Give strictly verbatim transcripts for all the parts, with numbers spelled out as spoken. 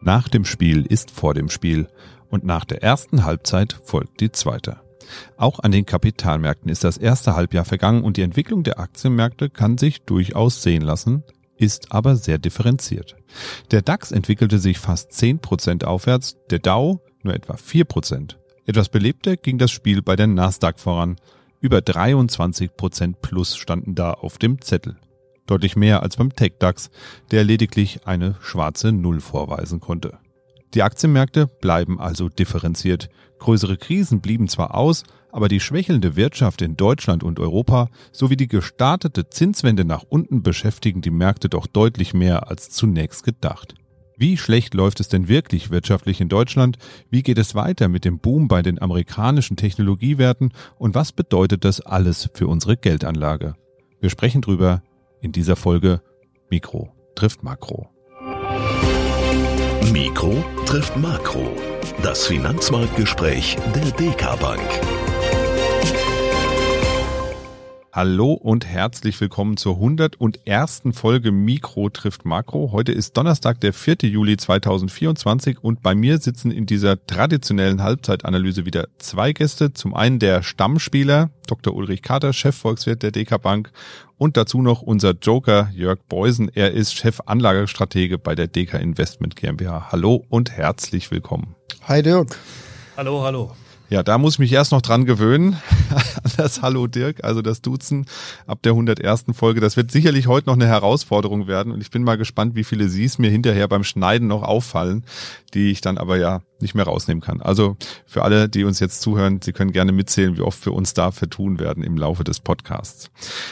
Nach dem Spiel ist vor dem Spiel und nach der ersten Halbzeit folgt die zweite. Auch an den Kapitalmärkten ist das erste Halbjahr vergangen und die Entwicklung der Aktienmärkte kann sich durchaus sehen lassen, ist aber sehr differenziert. Der DAX entwickelte sich fast zehn Prozent aufwärts, der Dow nur etwa vier Prozent. Etwas belebter ging das Spiel bei der Nasdaq voran. Über dreiundzwanzig Prozent plus standen da auf dem Zettel. Deutlich mehr als beim Tech-DAX, der lediglich eine schwarze Null vorweisen konnte. Die Aktienmärkte bleiben also differenziert. Größere Krisen blieben zwar aus, aber die schwächelnde Wirtschaft in Deutschland und Europa sowie die gestartete Zinswende nach unten beschäftigen die Märkte doch deutlich mehr als zunächst gedacht. Wie schlecht läuft es denn wirklich wirtschaftlich in Deutschland? Wie geht es weiter mit dem Boom bei den amerikanischen Technologiewerten? Und was bedeutet das alles für unsere Geldanlage? Wir sprechen drüber in dieser Folge Mikro trifft Makro. Mikro trifft Makro. Das Finanzmarktgespräch der D K Bank. Hallo und herzlich willkommen zur hundertersten Folge Mikro trifft Makro. Heute ist Donnerstag, der vierte Juli zweitausendvierundzwanzig und bei mir sitzen in dieser traditionellen Halbzeitanalyse wieder zwei Gäste. Zum einen der Stammspieler, Doktor Ulrich Kater, Chefvolkswirt der D K Bank und dazu noch unser Joker Jörg Beusen. Er ist Chefanlagestratege bei der D K Investment GmbH. Hallo und herzlich willkommen. Hi Dirk. Hallo, hallo. Ja, da muss ich mich erst noch dran gewöhnen, an das Hallo Dirk, also das Duzen ab der hundertersten Folge. Das wird sicherlich heute noch eine Herausforderung werden und ich bin mal gespannt, wie viele Sie's mir hinterher beim Schneiden noch auffallen, die ich dann aber ja nicht mehr rausnehmen kann. Also für alle, die uns jetzt zuhören, Sie können gerne mitzählen, wie oft wir uns da vertun werden im Laufe des Podcasts.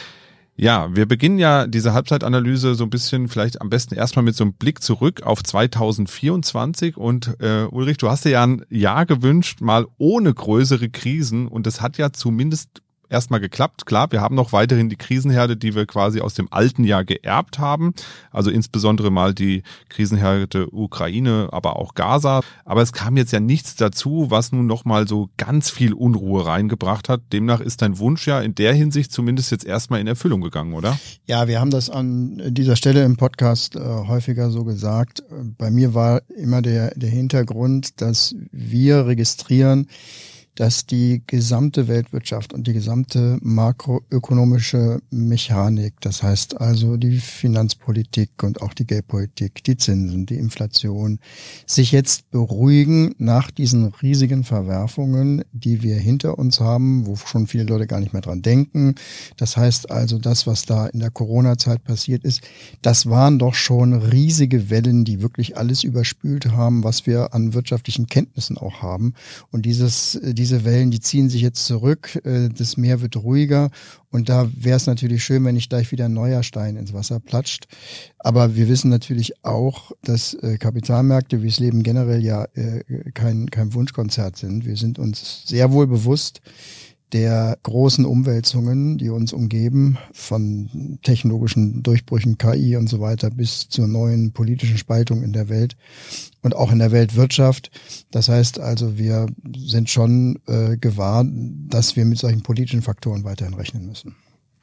Ja, wir beginnen ja diese Halbzeitanalyse so ein bisschen vielleicht am besten erstmal mit so einem Blick zurück auf zweitausendvierundzwanzig und äh, Ulrich, du hast dir ja ein Jahr gewünscht, mal ohne größere Krisen und das hat ja zumindest erstmal geklappt. Klar, wir haben noch weiterhin die Krisenherde, die wir quasi aus dem alten Jahr geerbt haben, also insbesondere mal die Krisenherde Ukraine, aber auch Gaza. Aber es kam jetzt ja nichts dazu, was nun nochmal so ganz viel Unruhe reingebracht hat. Demnach ist dein Wunsch ja in der Hinsicht zumindest jetzt erstmal in Erfüllung gegangen, oder? Ja, wir haben das an dieser Stelle im Podcast äh, häufiger so gesagt. Bei mir war immer der, der Hintergrund, dass wir registrieren, dass die gesamte Weltwirtschaft und die gesamte makroökonomische Mechanik, das heißt also die Finanzpolitik und auch die Geldpolitik, die Zinsen, die Inflation, sich jetzt beruhigen nach diesen riesigen Verwerfungen, die wir hinter uns haben, wo schon viele Leute gar nicht mehr dran denken. Das heißt also, das, was da in der Corona-Zeit passiert ist, das waren doch schon riesige Wellen, die wirklich alles überspült haben, was wir an wirtschaftlichen Kenntnissen auch haben. Und dieses Diese Wellen, die ziehen sich jetzt zurück, das Meer wird ruhiger und da wäre es natürlich schön, wenn nicht gleich wieder ein neuer Stein ins Wasser platscht. Aber wir wissen natürlich auch, dass Kapitalmärkte, wie das Leben generell ja kein, kein Wunschkonzert sind. Wir sind uns sehr wohl bewusst der großen Umwälzungen, die uns umgeben, von technologischen Durchbrüchen, K I und so weiter bis zur neuen politischen Spaltung in der Welt und auch in der Weltwirtschaft. Das heißt also, wir sind schon äh, gewahr, dass wir mit solchen politischen Faktoren weiterhin rechnen müssen.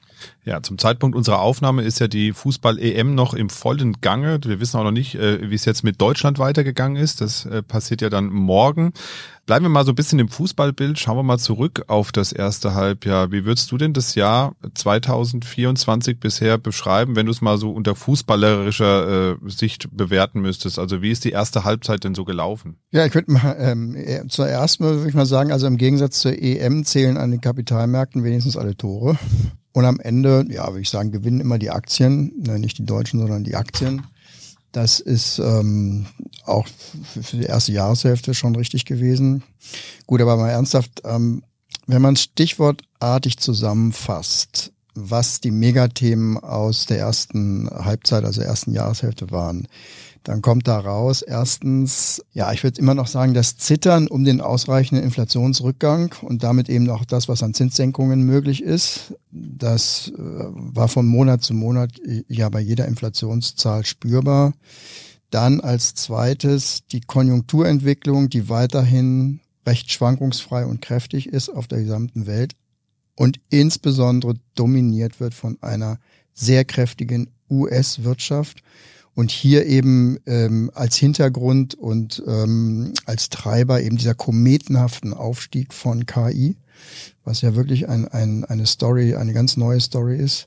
Ja, zum Zeitpunkt unserer Aufnahme ist ja die Fußball-E M noch im vollen Gange. Wir wissen auch noch nicht, wie es jetzt mit Deutschland weitergegangen ist. Das passiert ja dann morgen. Bleiben wir mal so ein bisschen im Fußballbild. Schauen wir mal zurück auf das erste Halbjahr. Wie würdest du denn das Jahr zweitausendvierundzwanzig bisher beschreiben, wenn du es mal so unter fußballerischer äh, Sicht bewerten müsstest? Also wie ist die erste Halbzeit denn so gelaufen? Ja, ich würde mal ähm, zuerst mal würde ich mal sagen, also im Gegensatz zur E M zählen an den Kapitalmärkten wenigstens alle Tore. Und am Ende, ja, würde ich sagen, gewinnen immer die Aktien, ne, nicht die Deutschen, sondern die Aktien. Das ist ähm, auch für die erste Jahreshälfte schon richtig gewesen. Gut, aber mal ernsthaft, ähm, wenn man stichwortartig zusammenfasst, was die Megathemen aus der ersten Halbzeit, also der ersten Jahreshälfte waren, dann kommt da raus, erstens, ja, ich würde immer noch sagen, das Zittern um den ausreichenden Inflationsrückgang und damit eben auch das, was an Zinssenkungen möglich ist. Das äh, war von Monat zu Monat ja bei jeder Inflationszahl spürbar. Dann als zweites die Konjunkturentwicklung, die weiterhin recht schwankungsfrei und kräftig ist auf der gesamten Welt und insbesondere dominiert wird von einer sehr kräftigen U S-Wirtschaft. Und hier eben ähm, als Hintergrund und ähm, als Treiber eben dieser kometenhaften Aufstieg von K I, was ja wirklich ein, ein, eine Story, eine ganz neue Story ist.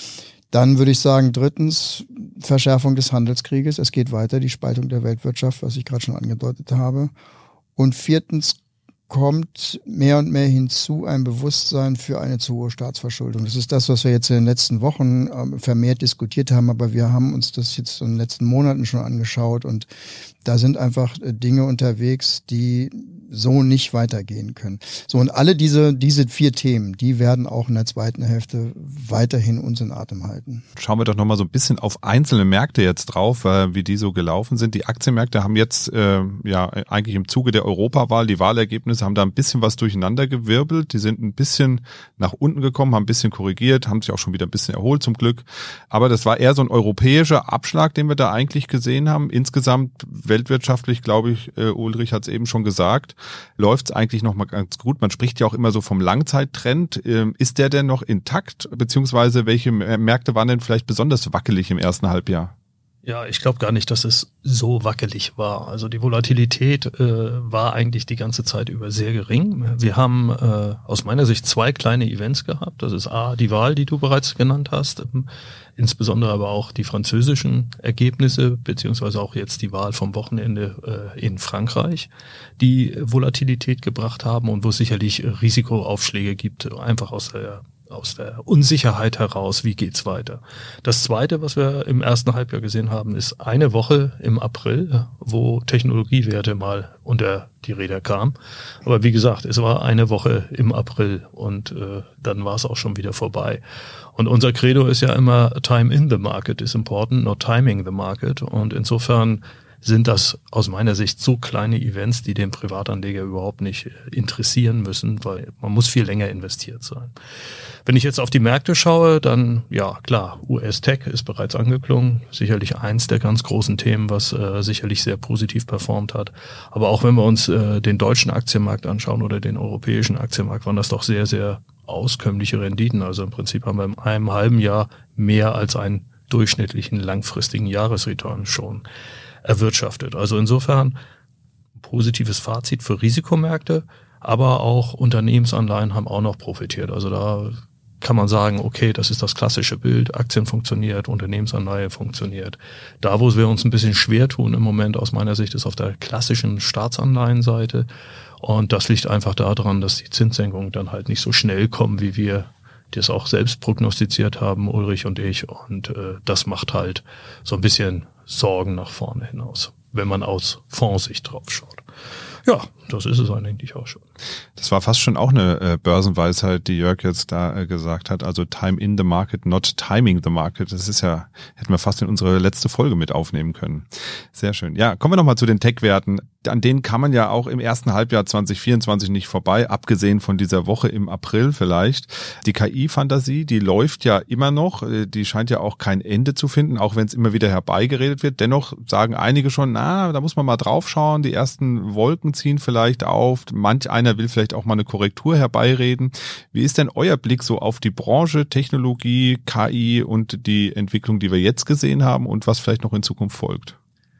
Dann würde ich sagen, drittens, Verschärfung des Handelskrieges. Es geht weiter, die Spaltung der Weltwirtschaft, was ich gerade schon angedeutet habe. Und viertens kommt mehr und mehr hinzu ein Bewusstsein für eine zu hohe Staatsverschuldung. Das ist das, was wir jetzt in den letzten Wochen ähm, vermehrt diskutiert haben, aber wir haben uns das jetzt in den letzten Monaten schon angeschaut und da sind einfach äh, Dinge unterwegs, die so nicht weitergehen können. So, und alle diese diese vier Themen, die werden auch in der zweiten Hälfte weiterhin uns in Atem halten. Schauen wir doch nochmal so ein bisschen auf einzelne Märkte jetzt drauf, äh, wie die so gelaufen sind. Die Aktienmärkte haben jetzt äh, ja eigentlich im Zuge der Europawahl, die Wahlergebnisse haben da ein bisschen was durcheinander gewirbelt. Die sind ein bisschen nach unten gekommen, haben ein bisschen korrigiert, haben sich auch schon wieder ein bisschen erholt zum Glück. Aber das war eher so ein europäischer Abschlag, den wir da eigentlich gesehen haben. Insgesamt weltwirtschaftlich, glaube ich, äh, Ulrich hat es eben schon gesagt, läuft es eigentlich noch mal ganz gut. Man spricht ja auch immer so vom Langzeittrend. Ähm, ist der denn noch intakt? Beziehungsweise welche Märkte waren denn vielleicht besonders wackelig im ersten Halbjahr? Ja, ich glaube gar nicht, dass es so wackelig war. Also die Volatilität äh, war eigentlich die ganze Zeit über sehr gering. Wir haben äh, aus meiner Sicht zwei kleine Events gehabt. Das ist A, die Wahl, die du bereits genannt hast, ähm, insbesondere aber auch die französischen Ergebnisse, beziehungsweise auch jetzt die Wahl vom Wochenende äh, in Frankreich, die Volatilität gebracht haben und wo es sicherlich Risikoaufschläge gibt, einfach aus der aus der Unsicherheit heraus, wie geht's weiter. Das Zweite, was wir im ersten Halbjahr gesehen haben, ist eine Woche im April, wo Technologiewerte mal unter die Räder kamen. Aber wie gesagt, es war eine Woche im April und äh, dann war es auch schon wieder vorbei. Und unser Credo ist ja immer, time in the market is important, not timing the market. Und insofern sind das aus meiner Sicht so kleine Events, die den Privatanleger überhaupt nicht interessieren müssen, weil man muss viel länger investiert sein. Wenn ich jetzt auf die Märkte schaue, dann, ja klar, U S-Tech ist bereits angeklungen, sicherlich eins der ganz großen Themen, was äh, sicherlich sehr positiv performt hat. Aber auch wenn wir uns äh, den deutschen Aktienmarkt anschauen oder den europäischen Aktienmarkt, waren das doch sehr, sehr auskömmliche Renditen. Also im Prinzip haben wir in einem halben Jahr mehr als einen durchschnittlichen langfristigen Jahresreturn schon erwirtschaftet. Also insofern positives Fazit für Risikomärkte, aber auch Unternehmensanleihen haben auch noch profitiert. Also da kann man sagen, okay, das ist das klassische Bild, Aktien funktioniert, Unternehmensanleihe funktioniert. Da, wo wir uns ein bisschen schwer tun im Moment aus meiner Sicht, ist auf der klassischen Staatsanleihenseite. Und das liegt einfach daran, dass die Zinssenkungen dann halt nicht so schnell kommen, wie wir das auch selbst prognostiziert haben, Ulrich und ich. Und äh, das macht halt so ein bisschen Sorgen nach vorne hinaus, wenn man aus Fondssicht drauf schaut. Ja, das ist es eigentlich auch schon. Das war fast schon auch eine äh, Börsenweisheit, die Jörg jetzt da äh, gesagt hat. Also time in the market, not timing the market. Das ist ja, hätten wir fast in unsere letzte Folge mit aufnehmen können. Sehr schön. Ja, kommen wir nochmal zu den Tech-Werten. An denen kann man ja auch im ersten Halbjahr zwanzig vierundzwanzig nicht vorbei, abgesehen von dieser Woche im April vielleicht. Die K I-Fantasie, die läuft ja immer noch. Die scheint ja auch kein Ende zu finden, auch wenn es immer wieder herbeigeredet wird. Dennoch sagen einige schon, na, da muss man mal drauf schauen. Die ersten Wolken ziehen vielleicht auf. Manch einer will vielleicht auch mal eine Korrektur herbeireden. Wie ist denn euer Blick so auf die Branche, Technologie, K I und die Entwicklung, die wir jetzt gesehen haben und was vielleicht noch in Zukunft folgt?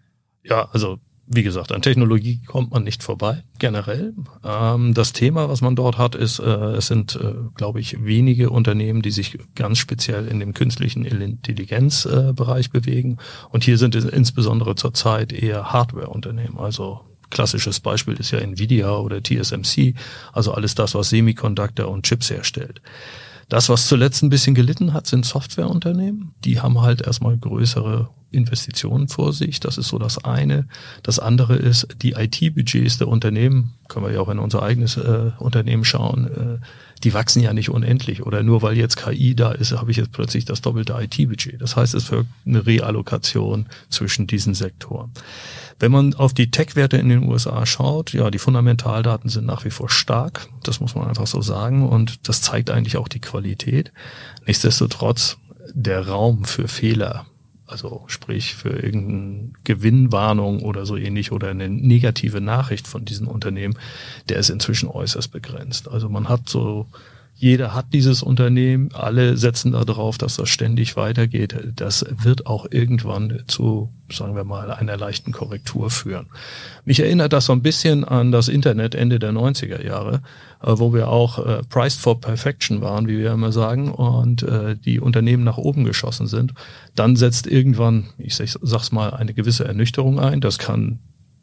Ja, also wie gesagt, an Technologie kommt man nicht vorbei, generell. Ähm, das Thema, was man dort hat, ist, äh, es sind, äh, glaube ich, wenige Unternehmen, die sich ganz speziell in dem künstlichen Intelligenzbereich äh, bewegen. Und hier sind es insbesondere zurzeit eher Hardware-Unternehmen. Also klassisches Beispiel ist ja Nvidia oder T S M C, also alles das, was Semiconductor und Chips herstellt. Das, was zuletzt ein bisschen gelitten hat, sind Softwareunternehmen. Die haben halt erstmal größere Investitionen vor sich. Das ist so das eine. Das andere ist, die I T-Budgets der Unternehmen, können wir ja auch in unser eigenes äh, Unternehmen schauen, äh, die wachsen ja nicht unendlich. Oder nur weil jetzt K I da ist, habe ich jetzt plötzlich das doppelte I T-Budget. Das heißt, es folgt eine Reallokation zwischen diesen Sektoren. Wenn man auf die Tech-Werte in den U S A schaut, ja, die Fundamentaldaten sind nach wie vor stark. Das muss man einfach so sagen. Und das zeigt eigentlich auch die Qualität. Nichtsdestotrotz, der Raum für Fehler, also sprich für irgendeine Gewinnwarnung oder so ähnlich oder eine negative Nachricht von diesen Unternehmen, der ist inzwischen äußerst begrenzt. Also man hat so Jeder hat dieses Unternehmen, alle setzen darauf, dass das ständig weitergeht. Das wird auch irgendwann zu, sagen wir mal, einer leichten Korrektur führen. Mich erinnert das so ein bisschen an das Internet Ende der neunziger Jahre, wo wir auch äh, priced for perfection waren, wie wir immer sagen, und äh, die Unternehmen nach oben geschossen sind. Dann setzt irgendwann, ich sag, sag's mal, eine gewisse Ernüchterung ein. Das kann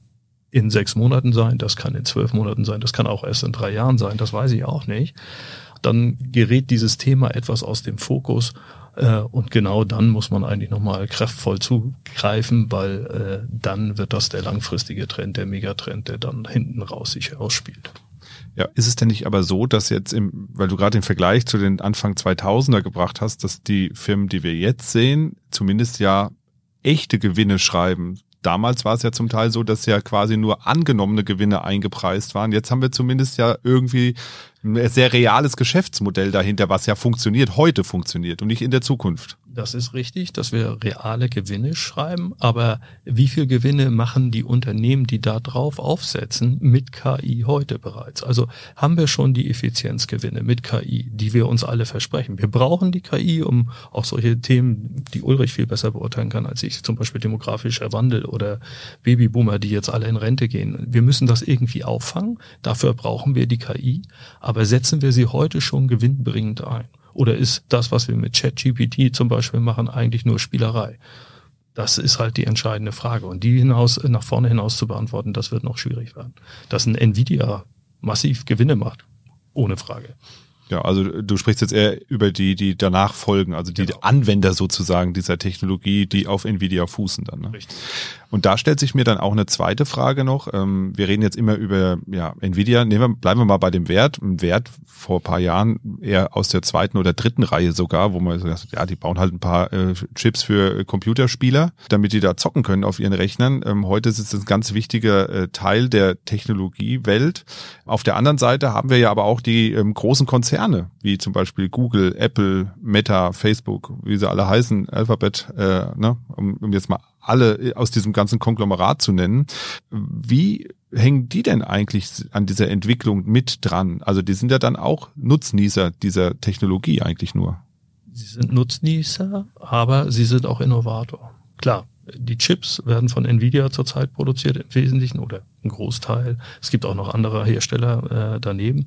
in sechs Monaten sein, das kann in zwölf Monaten sein, das kann auch erst in drei Jahren sein, das weiß ich auch nicht. Dann gerät dieses Thema etwas aus dem Fokus äh, und genau dann muss man eigentlich nochmal kraftvoll zugreifen, weil äh, dann wird das der langfristige Trend, der Megatrend, der dann hinten raus sich ausspielt. Ja, ist es denn nicht aber so, dass jetzt, im, weil du gerade den Vergleich zu den Anfang zweitausender gebracht hast, dass die Firmen, die wir jetzt sehen, zumindest ja echte Gewinne schreiben? Damals war es ja zum Teil so, dass ja quasi nur angenommene Gewinne eingepreist waren. Jetzt haben wir zumindest ja irgendwie ein sehr reales Geschäftsmodell dahinter, was ja funktioniert, heute funktioniert und nicht in der Zukunft. Das ist richtig, dass wir reale Gewinne schreiben, aber wie viel Gewinne machen die Unternehmen, die da drauf aufsetzen, mit K I heute bereits? Also haben wir schon die Effizienzgewinne mit K I, die wir uns alle versprechen. Wir brauchen die K I, um auch solche Themen, die Ulrich viel besser beurteilen kann als ich, zum Beispiel demografischer Wandel oder Babyboomer, die jetzt alle in Rente gehen. Wir müssen das irgendwie auffangen, dafür brauchen wir die K I, aber setzen wir sie heute schon gewinnbringend ein? Oder ist das, was wir mit ChatGPT zum Beispiel machen, eigentlich nur Spielerei? Das ist halt die entscheidende Frage. Und die hinaus, nach vorne hinaus zu beantworten, das wird noch schwierig werden. Dass ein Nvidia massiv Gewinne macht, ohne Frage. Ja, also du sprichst jetzt eher über die, die danach folgen, also die genau. Anwender sozusagen dieser Technologie, die auf Nvidia fußen dann. Ne? Richtig. Und da stellt sich mir dann auch eine zweite Frage noch. Ähm, wir reden jetzt immer über ja Nvidia. Nehmen wir, bleiben wir mal bei dem Wert. Ein Wert vor ein paar Jahren eher aus der zweiten oder dritten Reihe sogar, wo man sagt, ja, die bauen halt ein paar äh, Chips für Computerspieler, damit die da zocken können auf ihren Rechnern. Ähm, heute ist es ein ganz wichtiger äh, Teil der Technologiewelt. Auf der anderen Seite haben wir ja aber auch die ähm, großen Konzerne, wie zum Beispiel Google, Apple, Meta, Facebook, wie sie alle heißen, Alphabet, äh, ne, um, um jetzt mal alle aus diesem ganzen Konglomerat zu nennen. Wie hängen die denn eigentlich an dieser Entwicklung mit dran? Also die sind ja dann auch Nutznießer dieser Technologie eigentlich nur. Sie sind Nutznießer, aber sie sind auch Innovator. Klar, die Chips werden von Nvidia zurzeit produziert im Wesentlichen oder ein Großteil. Es gibt auch noch andere Hersteller äh, daneben.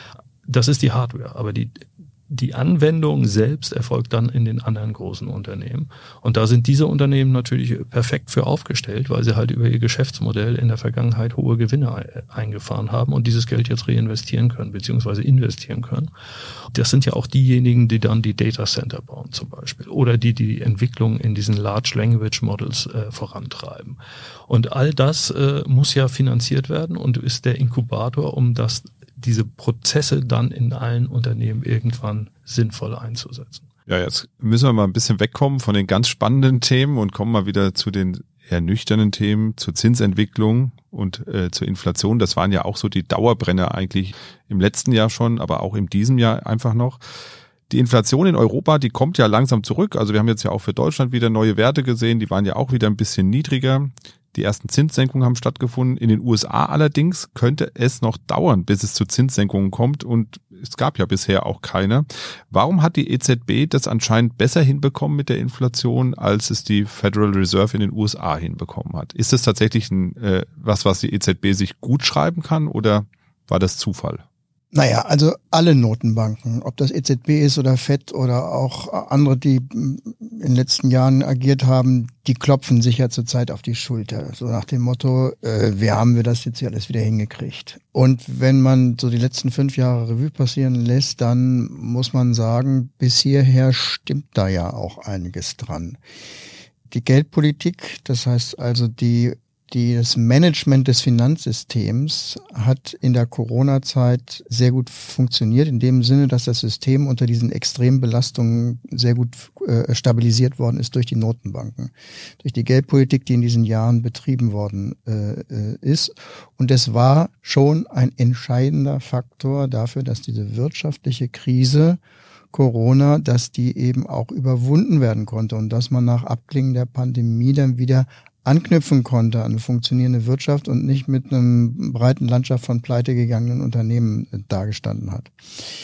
Das ist die Hardware, aber die Die Anwendung selbst erfolgt dann in den anderen großen Unternehmen. Und da sind diese Unternehmen natürlich perfekt für aufgestellt, weil sie halt über ihr Geschäftsmodell in der Vergangenheit hohe Gewinne eingefahren haben und dieses Geld jetzt reinvestieren können, beziehungsweise investieren können. Das sind ja auch diejenigen, die dann die Data Center bauen zum Beispiel oder die die Entwicklung in diesen Large Language Models äh, vorantreiben. Und all das äh, muss ja finanziert werden und ist der Inkubator, um das diese Prozesse dann in allen Unternehmen irgendwann sinnvoll einzusetzen. Ja, jetzt müssen wir mal ein bisschen wegkommen von den ganz spannenden Themen und kommen mal wieder zu den eher nüchternen Themen, zur Zinsentwicklung und äh, zur Inflation. Das waren ja auch so die Dauerbrenner eigentlich im letzten Jahr schon, aber auch in diesem Jahr einfach noch. Die Inflation in Europa, die kommt ja langsam zurück. Also wir haben jetzt ja auch für Deutschland wieder neue Werte gesehen, die waren ja auch wieder ein bisschen niedriger. Die ersten Zinssenkungen haben stattgefunden. In den U S A allerdings könnte es noch dauern, bis es zu Zinssenkungen kommt und es gab ja bisher auch keine. Warum hat die E Z B das anscheinend besser hinbekommen mit der Inflation, als es die Federal Reserve in den U S A hinbekommen hat? Ist das tatsächlich ein, äh, was, was die E Z B sich gut schreiben kann oder war das Zufall? Naja, also alle Notenbanken, ob das E Z B ist oder Fed oder auch andere, die in den letzten Jahren agiert haben, die klopfen sich ja zurzeit auf die Schulter. So nach dem Motto, äh, wie haben wir das jetzt hier alles wieder hingekriegt? Und wenn man so die letzten fünf Jahre Revue passieren lässt, dann muss man sagen, bis hierher stimmt da ja auch einiges dran. Die Geldpolitik, das heißt also die Die, das Management des Finanzsystems hat in der Corona-Zeit sehr gut funktioniert, in dem Sinne, dass das System unter diesen extremen Belastungen sehr gut äh, stabilisiert worden ist durch die Notenbanken, durch die Geldpolitik, die in diesen Jahren betrieben worden äh, ist. Und es war schon ein entscheidender Faktor dafür, dass diese wirtschaftliche Krise Corona, dass die eben auch überwunden werden konnte und dass man nach Abklingen der Pandemie dann wieder anknüpfen konnte an eine funktionierende Wirtschaft und nicht mit einem breiten Landschaft von pleitegegangenen Unternehmen dagestanden hat.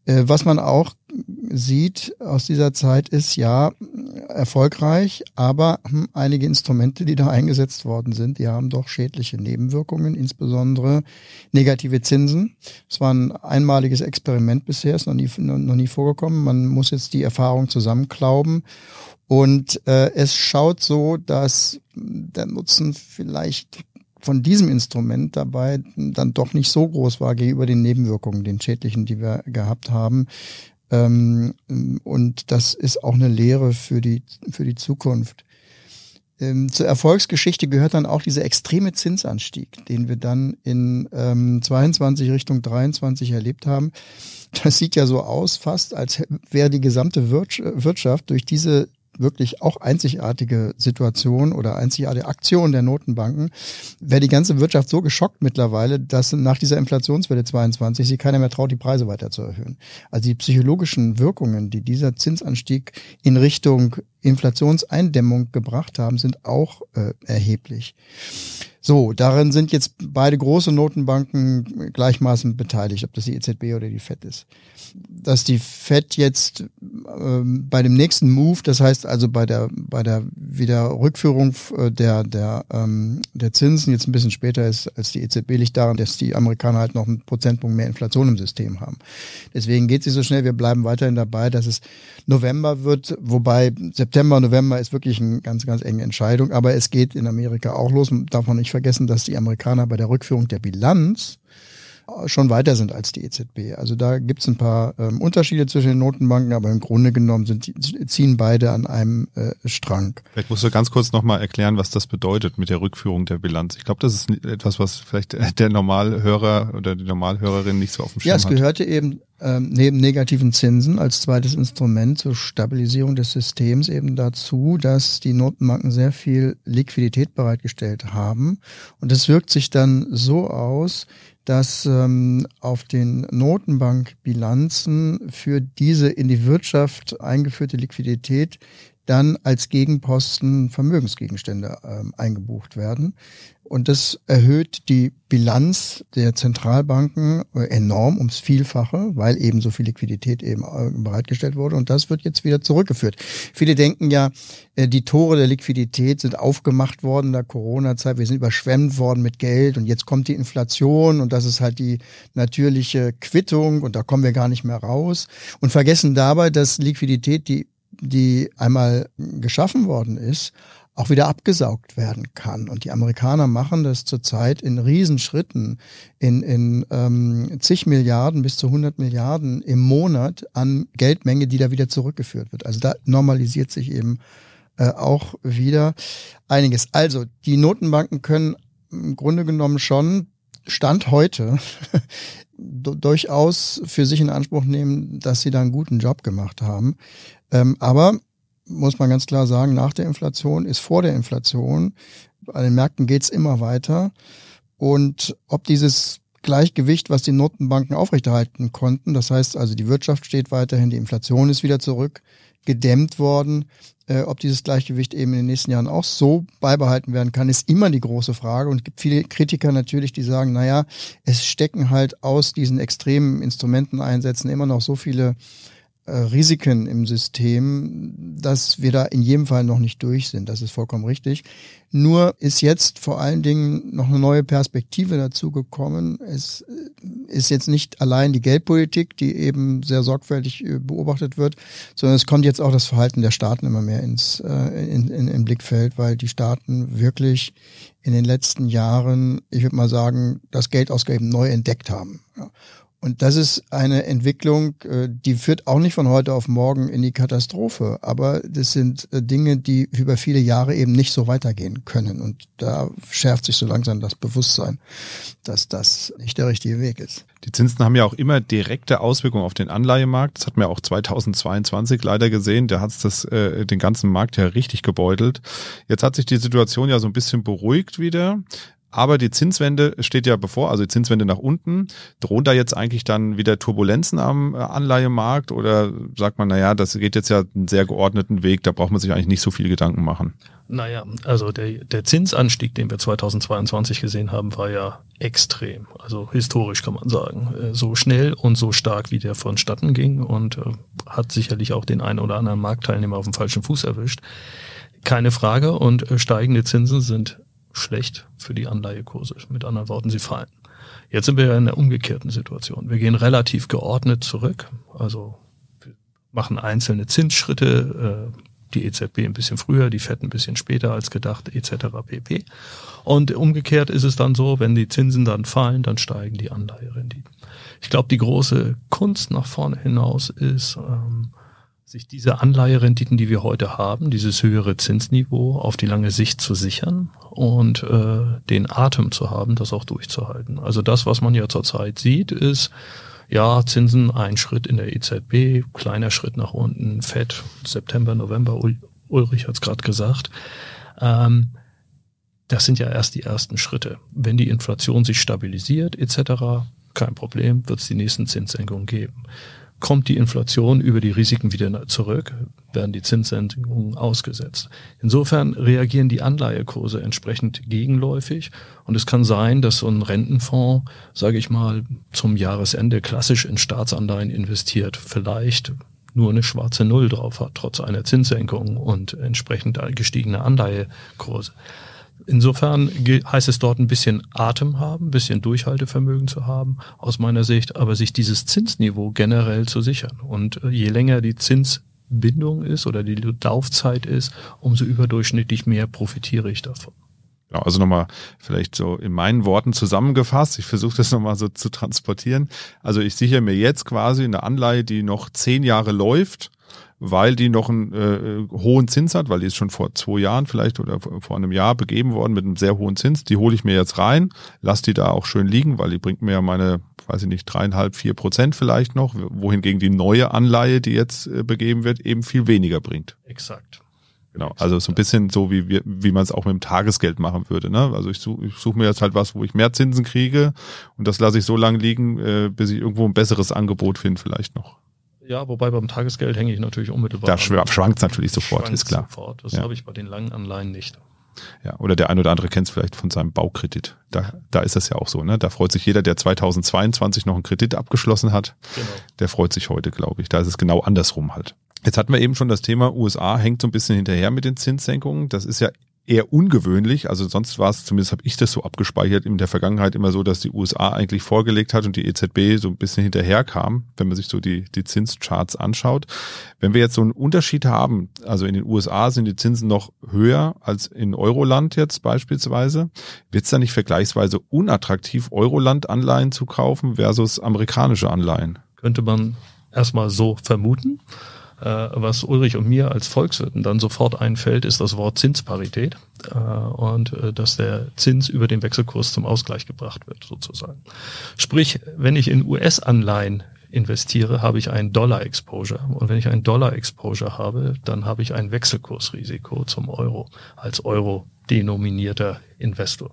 Was man auch sieht aus dieser Zeit ist, ja, erfolgreich, aber einige Instrumente, die da eingesetzt worden sind, die haben doch schädliche Nebenwirkungen, insbesondere negative Zinsen. Es war ein einmaliges Experiment bisher, ist noch nie, noch nie vorgekommen. Man muss jetzt die Erfahrung zusammenklauben. Und äh, es schaut so, dass der Nutzen vielleicht von diesem Instrument dabei dann doch nicht so groß war gegenüber den Nebenwirkungen, den schädlichen, die wir gehabt haben. Ähm, und das ist auch eine Lehre für die für die Zukunft. Ähm, zur Erfolgsgeschichte gehört dann auch dieser extreme Zinsanstieg, den wir dann in ähm, zweiundzwanzig Richtung dreiundzwanzig erlebt haben. Das sieht ja so aus, fast als wäre die gesamte Wirtschaft durch diese wirklich auch einzigartige Situation oder einzigartige Aktion der Notenbanken, wäre die ganze Wirtschaft so geschockt mittlerweile, dass nach dieser Inflationswelle zweiundzwanzig sie keiner mehr traut, die Preise weiter zu erhöhen. Also die psychologischen Wirkungen, die dieser Zinsanstieg in Richtung Inflationseindämmung gebracht haben, sind auch äh, erheblich. So, darin sind jetzt beide große Notenbanken gleichmaßen beteiligt, ob das die E Z B oder die Fed ist. Dass die Fed jetzt ähm, bei dem nächsten Move, das heißt also bei der bei der Wiederrückführung der der ähm, der Zinsen jetzt ein bisschen später ist als die E Z B, liegt daran, dass die Amerikaner halt noch einen Prozentpunkt mehr Inflation im System haben. Deswegen geht es nicht so schnell. Wir bleiben weiterhin dabei, dass es November wird, wobei September, November ist wirklich eine ganz, ganz enge Entscheidung. Aber es geht in Amerika auch los. Man darf man nicht vergessen, dass die Amerikaner bei der Rückführung der Bilanz schon weiter sind als die E Z B. Also da gibt es ein paar ähm, Unterschiede zwischen den Notenbanken, aber im Grunde genommen sind die, ziehen beide an einem äh, Strang. Vielleicht musst du ganz kurz nochmal erklären, was das bedeutet mit der Rückführung der Bilanz. Ich glaube, das ist etwas, was vielleicht der Normalhörer oder die Normalhörerin nicht so auf dem Schirm hat. Ja, es gehörte eben ähm, neben negativen Zinsen als zweites Instrument zur Stabilisierung des Systems eben dazu, dass die Notenbanken sehr viel Liquidität bereitgestellt haben. Und das wirkt sich dann so aus, dass ähm, auf den Notenbankbilanzen für diese in die Wirtschaft eingeführte Liquidität dann als Gegenposten Vermögensgegenstände ähm, eingebucht werden. Und das erhöht die Bilanz der Zentralbanken enorm ums Vielfache, weil eben so viel Liquidität eben bereitgestellt wurde. Und das wird jetzt wieder zurückgeführt. Viele denken ja, die Tore der Liquidität sind aufgemacht worden in der Corona-Zeit. Wir sind überschwemmt worden mit Geld und jetzt kommt die Inflation und das ist halt die natürliche Quittung und da kommen wir gar nicht mehr raus. Und vergessen dabei, dass Liquidität, die, die einmal geschaffen worden ist, auch wieder abgesaugt werden kann. Und die Amerikaner machen das zurzeit in Riesenschritten, in, in ähm, zig Milliarden bis zu hundert Milliarden im Monat an Geldmenge, die da wieder zurückgeführt wird. Also da normalisiert sich eben äh, auch wieder einiges. Also die Notenbanken können im Grunde genommen schon Stand heute durchaus für sich in Anspruch nehmen, dass sie da einen guten Job gemacht haben. Ähm, aber muss man ganz klar sagen, nach der Inflation ist vor der Inflation. An den Märkten geht's immer weiter. Und ob dieses Gleichgewicht, was die Notenbanken aufrechterhalten konnten, das heißt also die Wirtschaft steht weiterhin, die Inflation ist wieder zurück, gedämmt worden, äh, ob dieses Gleichgewicht eben in den nächsten Jahren auch so beibehalten werden kann, ist immer die große Frage. Und es gibt viele Kritiker natürlich, die sagen, naja, es stecken halt aus diesen extremen Instrumenteneinsätzen immer noch so viele Risiken im System, dass wir da in jedem Fall noch nicht durch sind. Das ist vollkommen richtig. Nur ist jetzt vor allen Dingen noch eine neue Perspektive dazu gekommen. Es ist jetzt nicht allein die Geldpolitik, die eben sehr sorgfältig beobachtet wird, sondern es kommt jetzt auch das Verhalten der Staaten immer mehr ins in, in, in Blickfeld, weil die Staaten wirklich in den letzten Jahren, ich würde mal sagen, das Geldausgeben neu entdeckt haben. Ja. Und das ist eine Entwicklung, die führt auch nicht von heute auf morgen in die Katastrophe. Aber das sind Dinge, die über viele Jahre eben nicht so weitergehen können. Und da schärft sich so langsam das Bewusstsein, dass das nicht der richtige Weg ist. Die Zinsen haben ja auch immer direkte Auswirkungen auf den Anleihemarkt. Das hat man auch zweitausendzweiundzwanzig leider gesehen. Da hat es das äh, den ganzen Markt ja richtig gebeutelt. Jetzt hat sich die Situation ja so ein bisschen beruhigt wieder. Aber die Zinswende steht ja bevor, also die Zinswende nach unten. Drohen da jetzt eigentlich dann wieder Turbulenzen am Anleihemarkt oder sagt man, naja, das geht jetzt ja einen sehr geordneten Weg, da braucht man sich eigentlich nicht so viel Gedanken machen? Naja, also der, der Zinsanstieg, den wir zweitausendzweiundzwanzig gesehen haben, war ja extrem. Also historisch kann man sagen. So schnell und so stark, wie der vonstatten ging und hat sicherlich auch den einen oder anderen Marktteilnehmer auf dem falschen Fuß erwischt. Keine Frage, und steigende Zinsen sind schlecht für die Anleihekurse. Mit anderen Worten, sie fallen. Jetzt sind wir ja in einer umgekehrten Situation. Wir gehen relativ geordnet zurück, also wir machen einzelne Zinsschritte, die E Z B ein bisschen früher, die Fed ein bisschen später als gedacht, et cetera pp. Und umgekehrt ist es dann so, wenn die Zinsen dann fallen, dann steigen die Anleiherenditen. Ich glaube, die große Kunst nach vorne hinaus ist, ähm, sich diese Anleiherenditen, die wir heute haben, dieses höhere Zinsniveau auf die lange Sicht zu sichern und äh, den Atem zu haben, das auch durchzuhalten. Also das, was man ja zurzeit sieht, ist, ja, Zinsen, ein Schritt in der E Z B, kleiner Schritt nach unten, Fed, September, November, Ul- Ulrich hat es gerade gesagt. Ähm, das sind ja erst die ersten Schritte. Wenn die Inflation sich stabilisiert et cetera, kein Problem, wird es die nächsten Zinssenkungen geben. Kommt die Inflation über die Risiken wieder zurück, werden die Zinssenkungen ausgesetzt. Insofern reagieren die Anleihekurse entsprechend gegenläufig und es kann sein, dass so ein Rentenfonds, sage ich mal, zum Jahresende klassisch in Staatsanleihen investiert, vielleicht nur eine schwarze Null drauf hat, trotz einer Zinssenkung und entsprechend gestiegener Anleihekurse. Insofern heißt es dort ein bisschen Atem haben, ein bisschen Durchhaltevermögen zu haben, aus meiner Sicht, aber sich dieses Zinsniveau generell zu sichern. Und je länger die Zinsbindung ist oder die Laufzeit ist, umso überdurchschnittlich mehr profitiere ich davon. Ja, also nochmal vielleicht so in meinen Worten zusammengefasst, ich versuche das nochmal so zu transportieren. Also ich sichere mir jetzt quasi eine Anleihe, die noch zehn Jahre läuft, weil die noch einen äh, hohen Zins hat, weil die ist schon vor zwei Jahren vielleicht oder vor einem Jahr begeben worden mit einem sehr hohen Zins. Die hole ich mir jetzt rein, lasse die da auch schön liegen, weil die bringt mir ja meine, weiß ich nicht, dreieinhalb, vier Prozent vielleicht noch, wohingegen die neue Anleihe, die jetzt äh, begeben wird, eben viel weniger bringt. Exakt. Genau, also so ein bisschen so, wie wir, wie man es auch mit dem Tagesgeld machen würde. Ne? Also ich suche ich such mir jetzt halt was, wo ich mehr Zinsen kriege und das lasse ich so lange liegen, äh, bis ich irgendwo ein besseres Angebot finde vielleicht noch. Ja, wobei beim Tagesgeld hänge ich natürlich unmittelbar. Da schwankt es natürlich sofort, schwankt ist klar. Sofort. Das ja. habe ich bei den langen Anleihen nicht. Ja, oder der ein oder andere kennt es vielleicht von seinem Baukredit. Da, da ist es ja auch so, ne? Da freut sich jeder, der zweitausendzweiundzwanzig noch einen Kredit abgeschlossen hat. Genau. Der freut sich heute, glaube ich. Da ist es genau andersrum halt. Jetzt hatten wir eben schon das Thema, U S A hängt so ein bisschen hinterher mit den Zinssenkungen. Das ist ja eher ungewöhnlich, also sonst war es, zumindest habe ich das so abgespeichert, in der Vergangenheit immer so, dass die U S A eigentlich vorgelegt hat und die E Z B so ein bisschen hinterher kam, wenn man sich so die die Zinscharts anschaut. Wenn wir jetzt so einen Unterschied haben, also in den U S A sind die Zinsen noch höher als in Euroland jetzt beispielsweise, wird es dann nicht vergleichsweise unattraktiv, Euroland-Anleihen zu kaufen versus amerikanische Anleihen? Könnte man erstmal so vermuten. Was Ulrich und mir als Volkswirten dann sofort einfällt, ist das Wort Zinsparität und dass der Zins über den Wechselkurs zum Ausgleich gebracht wird sozusagen. Sprich, wenn ich in U S-Anleihen investiere, habe ich ein Dollar-Exposure und wenn ich ein Dollar-Exposure habe, dann habe ich ein Wechselkursrisiko zum Euro als Euro-denominierter Investor.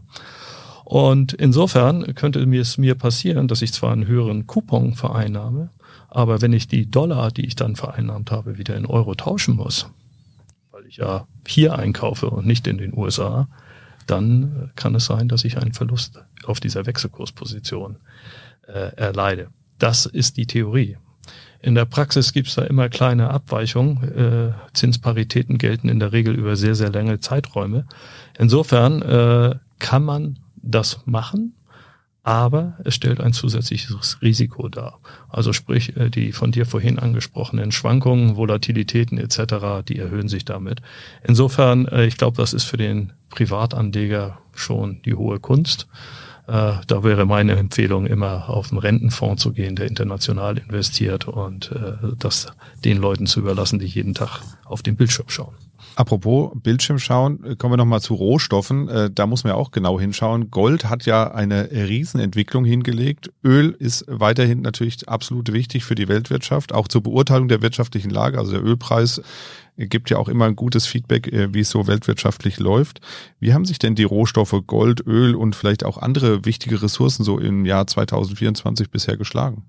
Und insofern könnte mir es mir passieren, dass ich zwar einen höheren Coupon vereinnahme, aber wenn ich die Dollar, die ich dann vereinnahmt habe, wieder in Euro tauschen muss, weil ich ja hier einkaufe und nicht in den U S A, dann kann es sein, dass ich einen Verlust auf dieser Wechselkursposition äh, erleide. Das ist die Theorie. In der Praxis gibt es da immer kleine Abweichungen. Äh, Zinsparitäten gelten in der Regel über sehr, sehr lange Zeiträume. Insofern äh, kann man das machen, aber es stellt ein zusätzliches Risiko dar. Also sprich, die von dir vorhin angesprochenen Schwankungen, Volatilitäten et cetera, die erhöhen sich damit. Insofern, ich glaube, das ist für den Privatanleger schon die hohe Kunst. Da wäre meine Empfehlung immer auf einen Rentenfonds zu gehen, der international investiert und das den Leuten zu überlassen, die jeden Tag auf den Bildschirm schauen. Apropos Bildschirm schauen, kommen wir nochmal zu Rohstoffen. Da muss man ja auch genau hinschauen. Gold hat ja eine Riesenentwicklung hingelegt. Öl ist weiterhin natürlich absolut wichtig für die Weltwirtschaft, auch zur Beurteilung der wirtschaftlichen Lage. Also der Ölpreis gibt ja auch immer ein gutes Feedback, wie es so weltwirtschaftlich läuft. Wie haben sich denn die Rohstoffe Gold, Öl und vielleicht auch andere wichtige Ressourcen so im Jahr zwanzig vierundzwanzig bisher geschlagen?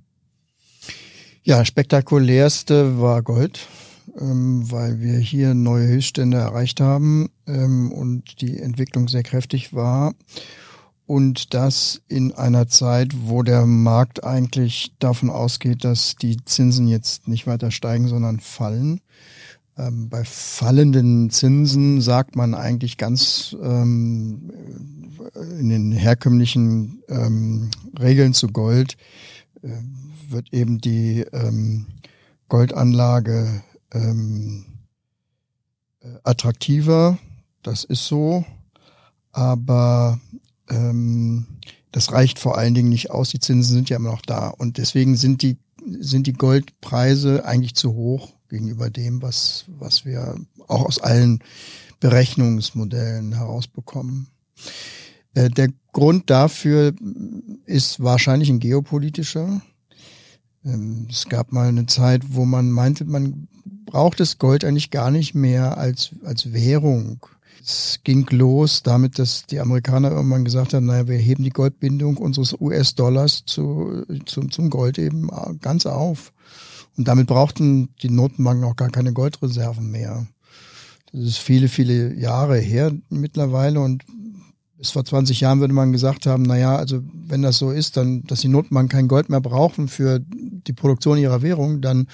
Ja, spektakulärste war Gold, ähm, weil wir hier neue Höchststände erreicht haben ähm, und die Entwicklung sehr kräftig war. Und das in einer Zeit, wo der Markt eigentlich davon ausgeht, dass die Zinsen jetzt nicht weiter steigen, sondern fallen. Ähm, bei fallenden Zinsen sagt man eigentlich ganz ähm, in den herkömmlichen ähm, Regeln zu Gold, äh, wird eben die ähm, Goldanlage ähm, attraktiver. Das ist so, aber ähm, das reicht vor allen Dingen nicht aus. Die Zinsen sind ja immer noch da und deswegen sind die sind die Goldpreise eigentlich zu hoch gegenüber dem, was was wir auch aus allen Berechnungsmodellen herausbekommen. Äh, der Grund dafür ist wahrscheinlich ein geopolitischer. Ähm, es gab mal eine Zeit, wo man meinte, man braucht das Gold eigentlich gar nicht mehr als als Währung. Es ging los damit, dass die Amerikaner irgendwann gesagt haben, naja, wir heben die Goldbindung unseres U S-Dollars zu, zum, zum Gold eben ganz auf. Und damit brauchten die Notenbanken auch gar keine Goldreserven mehr. Das ist viele, viele Jahre her mittlerweile und bis vor zwanzig Jahren würde man gesagt haben, naja, also wenn das so ist, dann, dass die Notenbanken kein Gold mehr brauchen für die Produktion ihrer Währung, dann,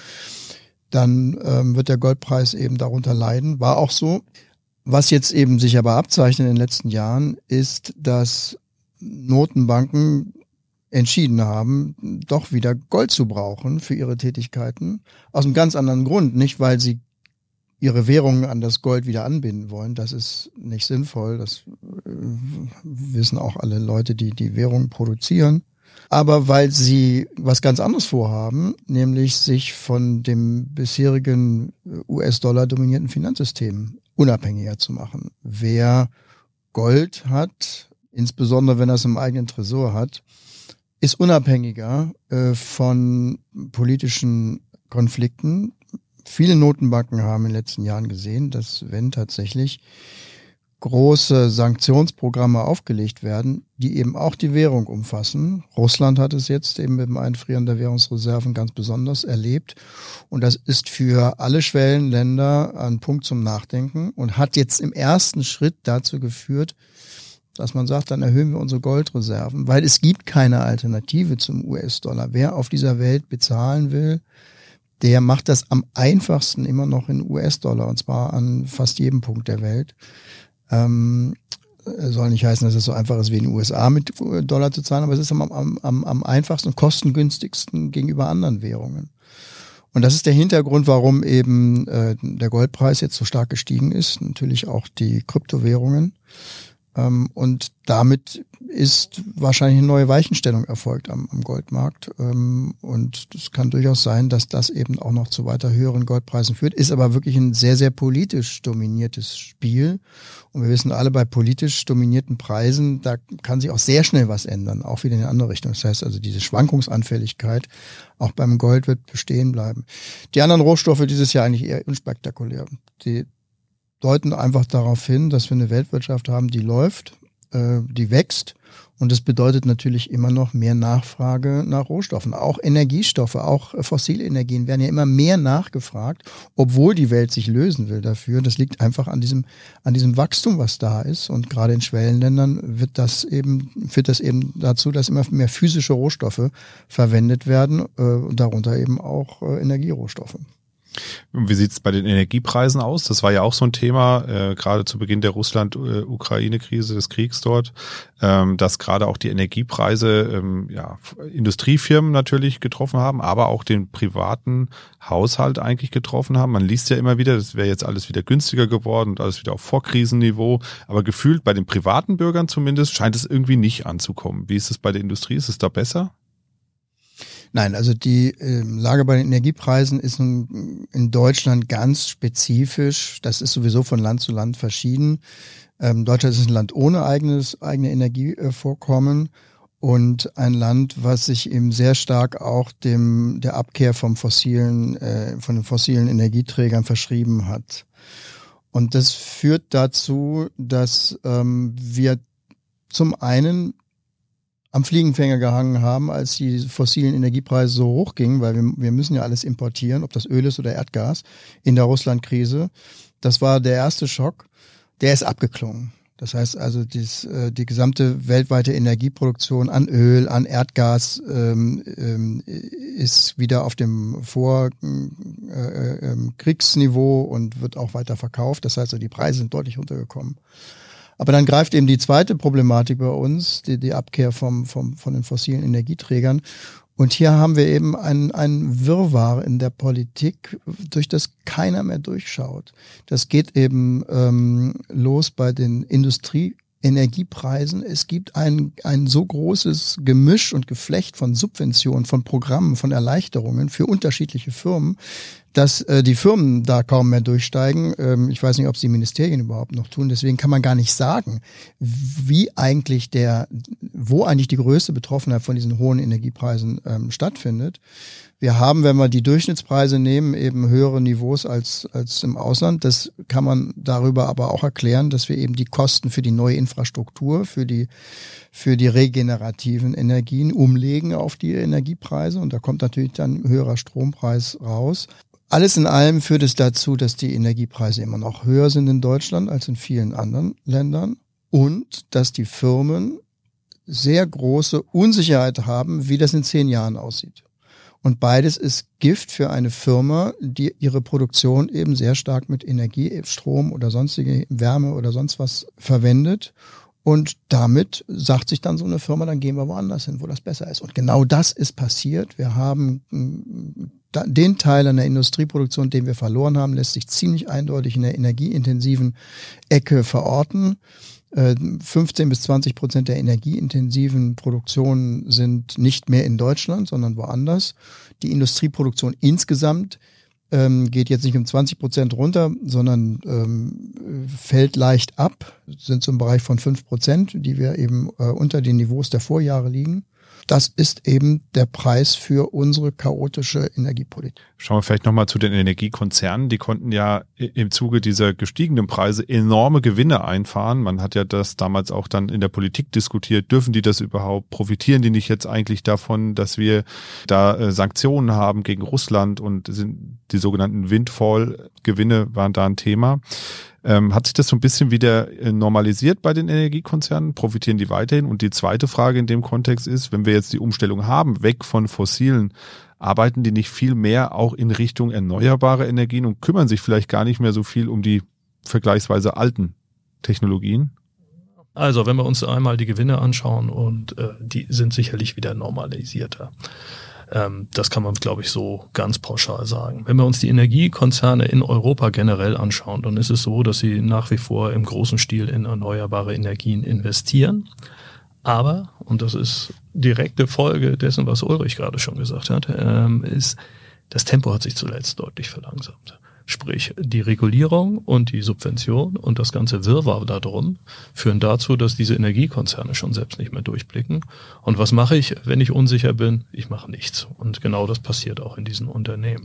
dann ähm, wird der Goldpreis eben darunter leiden. War auch so. Was jetzt eben sich aber abzeichnet in den letzten Jahren, ist, dass Notenbanken entschieden haben, doch wieder Gold zu brauchen für ihre Tätigkeiten. Aus einem ganz anderen Grund. Nicht, weil sie ihre Währungen an das Gold wieder anbinden wollen. Das ist nicht sinnvoll. Das wissen auch alle Leute, die die Währungen produzieren. Aber weil sie was ganz anderes vorhaben, nämlich sich von dem bisherigen U S-Dollar dominierten Finanzsystem unabhängiger zu machen. Wer Gold hat, insbesondere wenn er es im eigenen Tresor hat, ist unabhängiger äh, von politischen Konflikten. Viele Notenbanken haben in den letzten Jahren gesehen, dass wenn tatsächlich große Sanktionsprogramme aufgelegt werden, die eben auch die Währung umfassen. Russland hat es jetzt eben mit dem Einfrieren der Währungsreserven ganz besonders erlebt. Und das ist für alle Schwellenländer ein Punkt zum Nachdenken und hat jetzt im ersten Schritt dazu geführt, dass man sagt, dann erhöhen wir unsere Goldreserven, weil es gibt keine Alternative zum U S-Dollar. Wer auf dieser Welt bezahlen will, der macht das am einfachsten immer noch in U S-Dollar und zwar an fast jedem Punkt der Welt. Ähm, soll nicht heißen, dass es so einfach ist wie in den U S A mit Dollar zu zahlen, aber es ist am, am, am einfachsten und kostengünstigsten gegenüber anderen Währungen. Und das ist der Hintergrund, warum eben äh, der Goldpreis jetzt so stark gestiegen ist, natürlich auch die Kryptowährungen. Ähm, und damit ist wahrscheinlich eine neue Weichenstellung erfolgt am, am Goldmarkt. Ähm, und es kann durchaus sein, dass das eben auch noch zu weiter höheren Goldpreisen führt. Ist aber wirklich ein sehr, sehr politisch dominiertes Spiel. Und wir wissen alle, bei politisch dominierten Preisen, da kann sich auch sehr schnell was ändern, auch wieder in eine andere Richtung. Das heißt also, diese Schwankungsanfälligkeit auch beim Gold wird bestehen bleiben. Die anderen Rohstoffe dieses Jahr eigentlich eher unspektakulär. Die deuten einfach darauf hin, dass wir eine Weltwirtschaft haben, die läuft, äh, die wächst. Und das bedeutet natürlich immer noch mehr Nachfrage nach Rohstoffen. Auch Energiestoffe, auch fossile Energien werden ja immer mehr nachgefragt, obwohl die Welt sich lösen will dafür. Das liegt einfach an diesem, an diesem Wachstum, was da ist. Und gerade in Schwellenländern wird das eben, führt das eben dazu, dass immer mehr physische Rohstoffe verwendet werden, äh, darunter eben auch äh, Energierohstoffe. Wie sieht es bei den Energiepreisen aus? Das war ja auch so ein Thema, äh, gerade zu Beginn der Russland-Ukraine-Krise, des Kriegs dort, ähm, dass gerade auch die Energiepreise ähm, ja, Industriefirmen natürlich getroffen haben, aber auch den privaten Haushalt eigentlich getroffen haben. Man liest ja immer wieder, das wäre jetzt alles wieder günstiger geworden und alles wieder auf Vorkrisenniveau, aber gefühlt bei den privaten Bürgern zumindest scheint es irgendwie nicht anzukommen. Wie ist es bei der Industrie? Ist es da besser? Nein, also die äh, Lage bei den Energiepreisen ist in, in Deutschland ganz spezifisch. Das ist sowieso von Land zu Land verschieden. Ähm, Deutschland ist ein Land ohne eigenes eigene Energievorkommen und ein Land, was sich eben sehr stark auch dem der Abkehr vom fossilen, äh, von den fossilen Energieträgern verschrieben hat. Und das führt dazu, dass ähm, wir zum einen am Fliegenfänger gehangen haben, als die fossilen Energiepreise so hoch gingen, weil wir, wir müssen ja alles importieren, ob das Öl ist oder Erdgas, in der Russland-Krise. Das war der erste Schock. Der ist abgeklungen. Das heißt also, dies, äh, die gesamte weltweite Energieproduktion an Öl, an Erdgas ähm, ähm, ist wieder auf dem Vor-Kriegsniveau äh, und wird auch weiter verkauft. Das heißt, also, die Preise sind deutlich runtergekommen. Aber dann greift eben die zweite Problematik bei uns, die, die Abkehr vom, vom, von den fossilen Energieträgern. Und hier haben wir eben ein, ein Wirrwarr in der Politik, durch das keiner mehr durchschaut. Das geht eben ähm, los bei den Industrieenergiepreisen. Es gibt ein, ein so großes Gemisch und Geflecht von Subventionen, von Programmen, von Erleichterungen für unterschiedliche Firmen, dass äh, die Firmen da kaum mehr durchsteigen. Ähm, ich weiß nicht, ob es die Ministerien überhaupt noch tun. Deswegen kann man gar nicht sagen, wie eigentlich der, wo eigentlich die größte Betroffenheit von diesen hohen Energiepreisen ähm, stattfindet. Wir haben, wenn wir die Durchschnittspreise nehmen, eben höhere Niveaus als als im Ausland. Das kann man darüber aber auch erklären, dass wir eben die Kosten für die neue Infrastruktur, für die für die regenerativen Energien umlegen auf die Energiepreise. Und da kommt natürlich dann ein höherer Strompreis raus. Alles in allem führt es dazu, dass die Energiepreise immer noch höher sind in Deutschland als in vielen anderen Ländern und dass die Firmen sehr große Unsicherheit haben, wie das in zehn Jahren aussieht. Und beides ist Gift für eine Firma, die ihre Produktion eben sehr stark mit Energie, Strom oder sonstige Wärme oder sonst was verwendet. Und damit sagt sich dann so eine Firma, dann gehen wir woanders hin, wo das besser ist. Und genau das ist passiert. Wir haben den Teil an der Industrieproduktion, den wir verloren haben, lässt sich ziemlich eindeutig in der energieintensiven Ecke verorten. fünfzehn bis zwanzig Prozent der energieintensiven Produktionen sind nicht mehr in Deutschland, sondern woanders. Die Industrieproduktion insgesamt ähm, geht jetzt nicht um zwanzig Prozent runter, sondern ähm, fällt leicht ab, sind so im Bereich von fünf Prozent, die wir eben äh, unter den Niveaus der Vorjahre liegen. Das ist eben der Preis für unsere chaotische Energiepolitik. Schauen wir vielleicht nochmal zu den Energiekonzernen. Die konnten ja im Zuge dieser gestiegenen Preise enorme Gewinne einfahren. Man hat ja das damals auch dann in der Politik diskutiert. Dürfen die das überhaupt? Profitieren die nicht jetzt eigentlich davon, dass wir da äh, Sanktionen haben gegen Russland und sind die sogenannten Windfall-Gewinne waren da ein Thema. Ähm, hat sich das so ein bisschen wieder normalisiert bei den Energiekonzernen? Profitieren die weiterhin? Und die zweite Frage in dem Kontext ist, wenn wir jetzt die Umstellung haben, weg von fossilen, arbeiten die nicht viel mehr auch in Richtung erneuerbare Energien und kümmern sich vielleicht gar nicht mehr so viel um die vergleichsweise alten Technologien? Also wenn wir uns einmal die Gewinne anschauen und äh, die sind sicherlich wieder normalisierter. Das kann man, glaube ich, so ganz pauschal sagen. Wenn wir uns die Energiekonzerne in Europa generell anschauen, dann ist es so, dass sie nach wie vor im großen Stil in erneuerbare Energien investieren. Aber, und das ist direkte Folge dessen, was Ulrich gerade schon gesagt hat, ist, das Tempo hat sich zuletzt deutlich verlangsamt. Sprich, die Regulierung und die Subvention und das ganze Wirrwarr darum führen dazu, dass diese Energiekonzerne schon selbst nicht mehr durchblicken. Und was mache ich, wenn ich unsicher bin? Ich mache nichts. Und genau das passiert auch in diesen Unternehmen.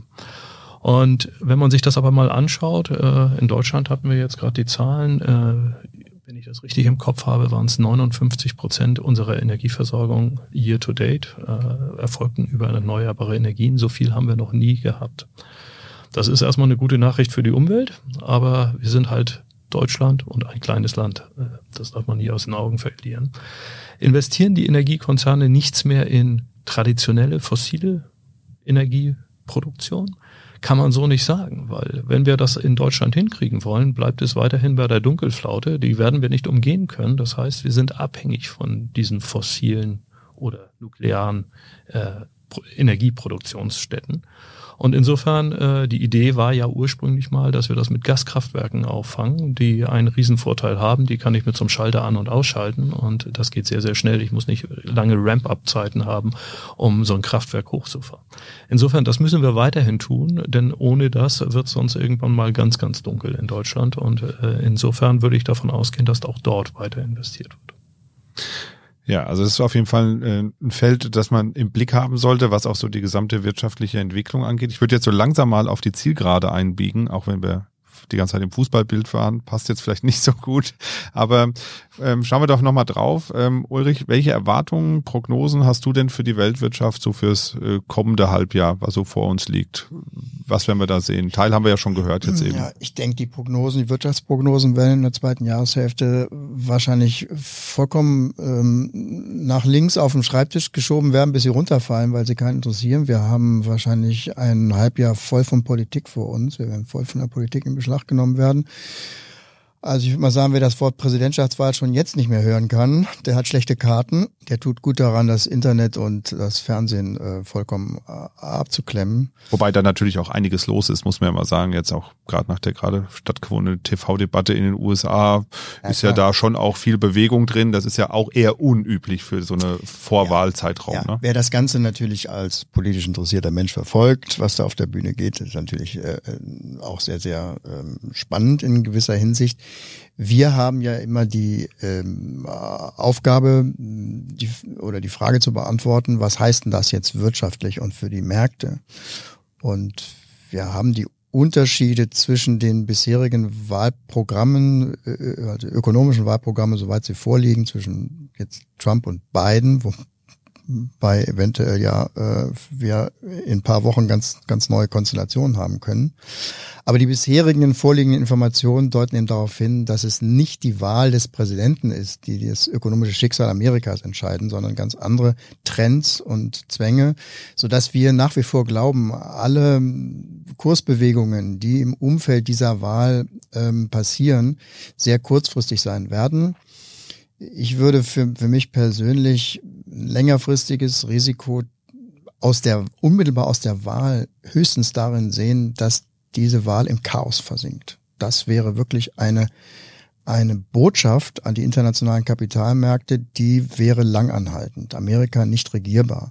Und wenn man sich das aber mal anschaut, in Deutschland hatten wir jetzt gerade die Zahlen, wenn ich das richtig im Kopf habe, waren es neunundfünfzig Prozent unserer Energieversorgung year to date, erfolgten über erneuerbare Energien. So viel haben wir noch nie gehabt. Das ist erstmal eine gute Nachricht für die Umwelt, aber wir sind halt Deutschland und ein kleines Land. Das darf man nie aus den Augen verlieren. Investieren die Energiekonzerne nichts mehr in traditionelle fossile Energieproduktion? Kann man so nicht sagen, weil wenn wir das in Deutschland hinkriegen wollen, bleibt es weiterhin bei der Dunkelflaute. Die werden wir nicht umgehen können. Das heißt, wir sind abhängig von diesen fossilen oder nuklearen äh, Energieproduktionsstätten. Und insofern, äh, die Idee war ja ursprünglich mal, dass wir das mit Gaskraftwerken auffangen, die einen Riesenvorteil haben. Die kann ich mit so einem Schalter an- und ausschalten und das geht sehr, sehr schnell. Ich muss nicht lange Ramp-up-Zeiten haben, um so ein Kraftwerk hochzufahren. Insofern, das müssen wir weiterhin tun, denn ohne das wird es sonst irgendwann mal ganz, ganz dunkel in Deutschland und äh, insofern würde ich davon ausgehen, dass auch dort weiter investiert wird. Ja, also es ist auf jeden Fall ein Feld, das man im Blick haben sollte, was auch so die gesamte wirtschaftliche Entwicklung angeht. Ich würde jetzt so langsam mal auf die Zielgerade einbiegen, auch wenn wir die ganze Zeit im Fußballbild waren, passt jetzt vielleicht nicht so gut, aber ähm, schauen wir doch nochmal drauf. Ähm, Ulrich, welche Erwartungen, Prognosen hast du denn für die Weltwirtschaft so fürs äh, kommende Halbjahr, was so vor uns liegt? Was werden wir da sehen? Teil haben wir ja schon gehört jetzt eben. Ja, ich denke, die Prognosen, die Wirtschaftsprognosen werden in der zweiten Jahreshälfte wahrscheinlich vollkommen ähm, nach links auf den Schreibtisch geschoben werden, bis sie runterfallen, weil sie keinen interessieren. Wir haben wahrscheinlich ein Halbjahr voll von Politik vor uns. Wir werden voll von der Politik in Beschlag genommen werden. Also ich würde mal sagen, wer das Wort Präsidentschaftswahl schon jetzt nicht mehr hören kann, der hat schlechte Karten. Der tut gut daran, das Internet und das Fernsehen äh, vollkommen äh, abzuklemmen. Wobei da natürlich auch einiges los ist, muss man ja mal sagen. Jetzt auch gerade nach der gerade stattgefundenen T V-Debatte in den U S A ja, ist klar. ja da schon auch viel Bewegung drin. Das ist ja auch eher unüblich für so eine Vorwahlzeitraum. Ja, ja. Ne? Wer das Ganze natürlich als politisch interessierter Mensch verfolgt, was da auf der Bühne geht, ist natürlich äh, auch sehr, sehr äh, spannend in gewisser Hinsicht. Wir haben ja immer die ähm, Aufgabe die, oder die Frage zu beantworten, was heißt denn das jetzt wirtschaftlich und für die Märkte? Und wir haben die Unterschiede zwischen den bisherigen Wahlprogrammen, also ökonomischen Wahlprogrammen, soweit sie vorliegen, zwischen jetzt Trump und Biden, wo bei eventuell ja äh, wir in ein paar Wochen ganz ganz neue Konstellationen haben können. Aber die bisherigen vorliegenden Informationen deuten eben darauf hin, dass es nicht die Wahl des Präsidenten ist, die das ökonomische Schicksal Amerikas entscheiden, sondern ganz andere Trends und Zwänge, sodass wir nach wie vor glauben, alle Kursbewegungen, die im Umfeld dieser Wahl ähm, passieren, sehr kurzfristig sein werden. Ich würde für, für mich persönlich längerfristiges Risiko aus der, unmittelbar aus der Wahl höchstens darin sehen, dass diese Wahl im Chaos versinkt. Das wäre wirklich eine, eine Botschaft an die internationalen Kapitalmärkte, die wäre langanhaltend. Amerika nicht regierbar.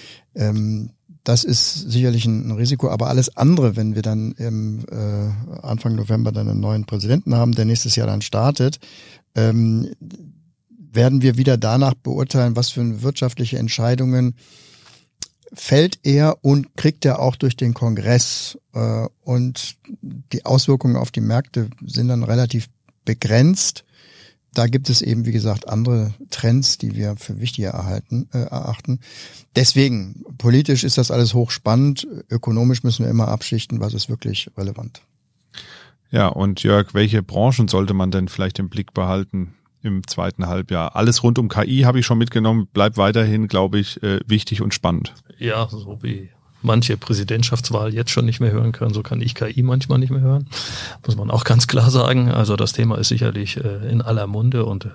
Ähm, das ist sicherlich ein Risiko, aber alles andere, wenn wir dann im äh, Anfang November dann einen neuen Präsidenten haben, der nächstes Jahr dann startet, ähm, werden wir wieder danach beurteilen, was für wirtschaftliche Entscheidungen fällt er und kriegt er auch durch den Kongress. Und die Auswirkungen auf die Märkte sind dann relativ begrenzt. Da gibt es eben, wie gesagt, andere Trends, die wir für wichtiger erhalten, äh, erachten. Deswegen, politisch ist das alles hochspannend. Ökonomisch müssen wir immer abschichten, was ist wirklich relevant. Ja, und Jörg, welche Branchen sollte man denn vielleicht im Blick behalten im zweiten Halbjahr? Alles rund um K I habe ich schon mitgenommen, bleibt weiterhin, glaube ich, äh, wichtig und spannend. Ja, so wie manche Präsidentschaftswahl jetzt schon nicht mehr hören können, so kann ich K I manchmal nicht mehr hören. Muss man auch ganz klar sagen. Also das Thema ist sicherlich äh, in aller Munde und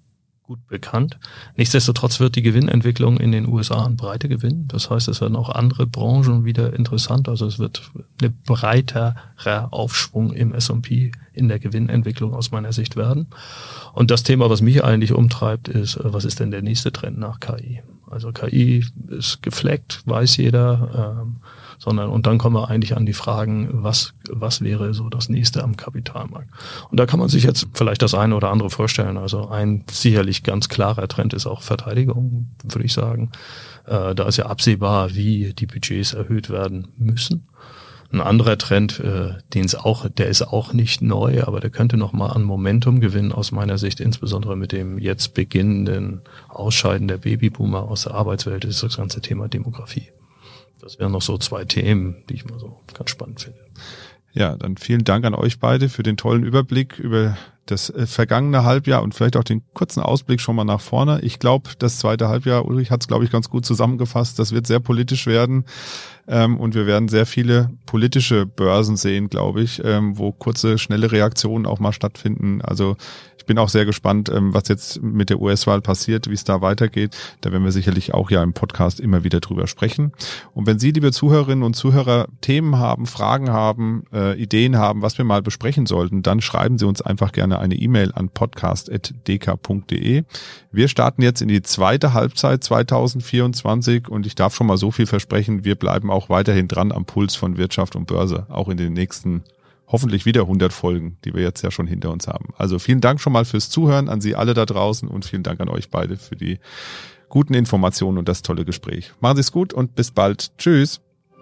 gut bekannt. Nichtsdestotrotz wird die Gewinnentwicklung in den U S A eine Breite gewinnen. Das heißt, es werden auch andere Branchen wieder interessant. Also es wird eine breiterer Aufschwung im S und P in der Gewinnentwicklung aus meiner Sicht werden. Und das Thema, was mich eigentlich umtreibt, ist, was ist denn der nächste Trend nach K I? Also K I ist gefleckt, weiß jeder, ähm, sondern und dann kommen wir eigentlich an die Fragen, was was wäre so das nächste am Kapitalmarkt? Und da kann man sich jetzt vielleicht das eine oder andere vorstellen. Also ein sicherlich ganz klarer Trend ist auch Verteidigung, würde ich sagen. Äh, da ist ja absehbar, wie die Budgets erhöht werden müssen. Ein anderer Trend, äh, den es auch, der ist auch nicht neu, aber der könnte noch mal an Momentum gewinnen aus meiner Sicht, insbesondere mit dem jetzt beginnenden Ausscheiden der Babyboomer aus der Arbeitswelt, ist das ganze Thema Demografie. Das wären noch so zwei Themen, die ich mal so ganz spannend finde. Ja, dann vielen Dank an euch beide für den tollen Überblick über das äh, vergangene Halbjahr und vielleicht auch den kurzen Ausblick schon mal nach vorne. Ich glaube, das zweite Halbjahr, Ulrich hat es, glaube ich, ganz gut zusammengefasst. Das wird sehr politisch werden. Ähm, und wir werden sehr viele politische Börsen sehen, glaube ich, ähm, wo kurze, schnelle Reaktionen auch mal stattfinden. Also ich bin auch sehr gespannt, ähm, was jetzt mit der U S-Wahl passiert, wie es da weitergeht. Da werden wir sicherlich auch ja im Podcast immer wieder drüber sprechen. Und wenn Sie, liebe Zuhörerinnen und Zuhörer, Themen haben, Fragen haben, äh, Ideen haben, was wir mal besprechen sollten, dann schreiben Sie uns einfach gerne eine E-Mail an podcast at d k punkt d e. Wir starten jetzt in die zweite Halbzeit zwanzig vierundzwanzig und ich darf schon mal so viel versprechen, wir bleiben auch weiterhin dran am Puls von Wirtschaft und Börse, auch in den nächsten hoffentlich wieder hundert Folgen, die wir jetzt ja schon hinter uns haben. Also vielen Dank schon mal fürs Zuhören an Sie alle da draußen und vielen Dank an euch beide für die guten Informationen und das tolle Gespräch. Machen Sie es gut und bis bald. Tschüss.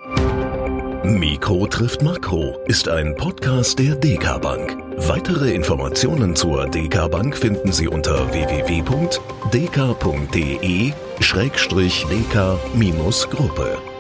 Mikro trifft Makro ist ein Podcast der D K Bank. Weitere Informationen zur D K Bank finden Sie unter w w w punkt d k punkt d e schrägstrich d k Gruppe.